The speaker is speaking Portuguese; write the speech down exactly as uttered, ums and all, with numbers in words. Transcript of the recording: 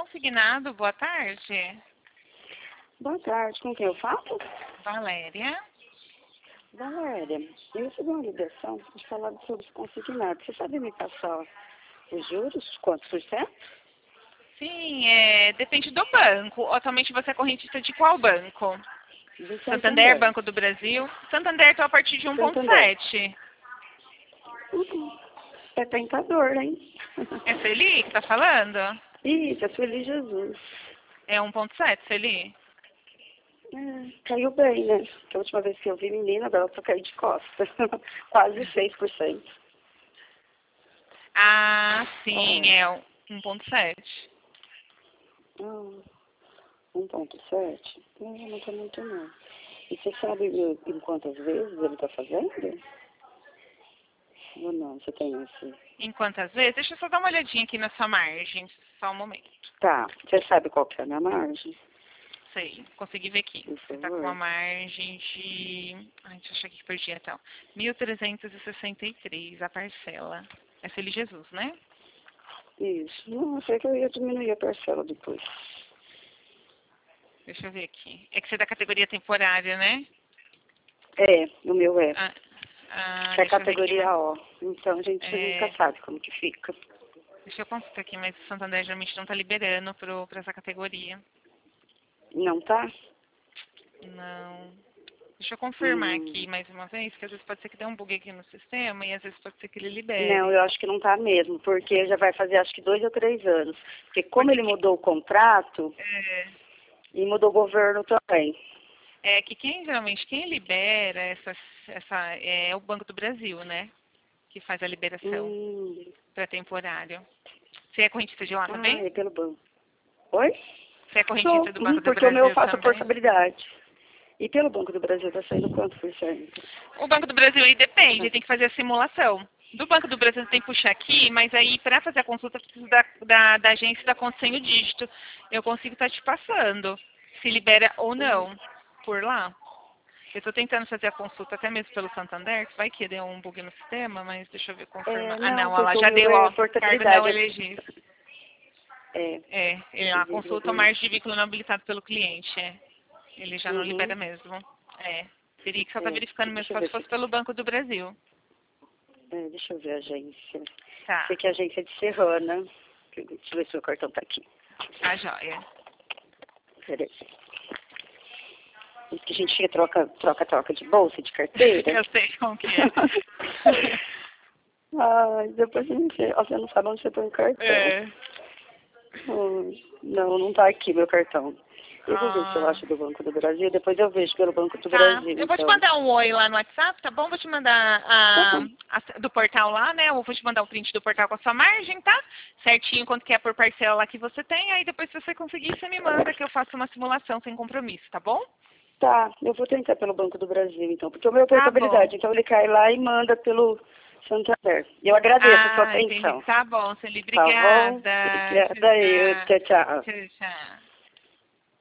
consignado, boa tarde. Boa tarde, com quem eu falo? Valéria. Valéria, eu recebi uma ligação de falar sobre os consignados. Você sabe me passar os juros? Quantos por cento? Sim, é, depende do banco. Atualmente você é correntista de qual banco? Do Santander, Santander. Banco do Brasil. Santander está a partir de um ponto Santander. sete. Uhum. É tentador, hein? É Celi que está falando? Isso, é Feliz Jesus. É um ponto sete, Celi? É, caiu bem, né? Que a última vez que eu vi menina dava pra cair de costas. Quase seis por cento. Ah, sim, É. é um ponto sete. Ah, um ponto sete? Não, não tá muito não. E você sabe em em quantas vezes ele tá fazendo? Ou não? Você tem esse... Em quantas vezes? Deixa eu só dar uma olhadinha aqui na sua margem. Só um momento. Tá. Você sabe qual que é a minha margem? Sei, consegui ver aqui. Por Você está com uma favor. margem de... Ai, deixa eu achar aqui que perdi então. mil trezentos e sessenta e três a parcela. É Feliz Jesus, né? Isso. Não, eu sei que eu ia diminuir a parcela depois. Deixa eu ver aqui. É que você é da categoria temporária, né? É, o meu é. Ah, ah, Que é a deixa eu ver aqui. categoria Mas, O. Então a gente é, nunca sabe como que fica. deixa eu consultar aqui, mas o Santander geralmente não está liberando para essa categoria. Não tá? Não. Deixa eu confirmar Hum. aqui mais uma vez, que às vezes pode ser que dê um bug aqui no sistema e às vezes pode ser que ele Não, libere. eu acho que não tá mesmo, porque já vai fazer acho que dois ou três anos. Porque como Porque ele que, mudou o contrato, é, e mudou o governo também. é que quem geralmente quem libera essa, essa é o Banco do Brasil, né? Que faz a liberação Hum. para temporário. Você é correntista de lá Ah, também? é pelo banco. Oi? Você é Sou, correntista do uhum, Banco do porque o meu eu Brasil faço também? portabilidade. E pelo Banco do Brasil tá saindo quanto por cento? O Banco do Brasil aí depende, tem que fazer a simulação. Do Banco do Brasil tem que puxar aqui, mas aí para fazer a consulta precisa da, da, da agência da conta sem o dígito. Eu consigo estar te passando se libera ou não por lá. Eu estou tentando fazer a consulta até mesmo pelo Santander, que vai que deu um bug no sistema, mas deixa eu ver, confirmar. É, Ah não, não, olha lá, porque o já meu deu, é ó, cargo não portabilidade. elegível. É, É, ele, a elegível consulta dois. margem de vínculo não habilitado pelo cliente, é. Ele já não libera Uhum. mesmo. É. Teria que só estar É, verificando mesmo deixa eu só se ver fosse se... pelo Banco do Brasil. É, deixa eu ver a agência. Tá, Sei que a agência é de Serrana. Deixa eu ver se o cartão tá aqui. a joia. Peraí. Diz que a gente troca, troca, troca de bolsa, de carteira. Eu sei como que é. Ai, depois a gente, você não sabe onde você põe o cartão. É. Hum, não, não tá aqui meu cartão. Eu vou ver se eu Ah, acho do Banco do Brasil, depois eu vejo pelo Banco do tá. Brasil, Eu vou te então. mandar um oi lá no WhatsApp, tá bom? Vou te mandar Tá a, bom. a- do portal lá, né? Eu vou te mandar o print do portal com a sua margem, tá? Certinho quanto que é por parcela lá que você tem. Aí depois, se você conseguir, você me manda que eu faço uma simulação sem compromisso, tá bom? Tá, eu vou tentar pelo Banco do Brasil, então, porque o meu é Tá bom. portabilidade, então ele cai lá e manda pelo Santander. E eu agradeço a sua Ah, entendi. atenção. Tá bom, Celi. Tá bom? Obrigada. Tchau, Obrigada eu. tchau. Tchau, tchau. Tchau, tchau.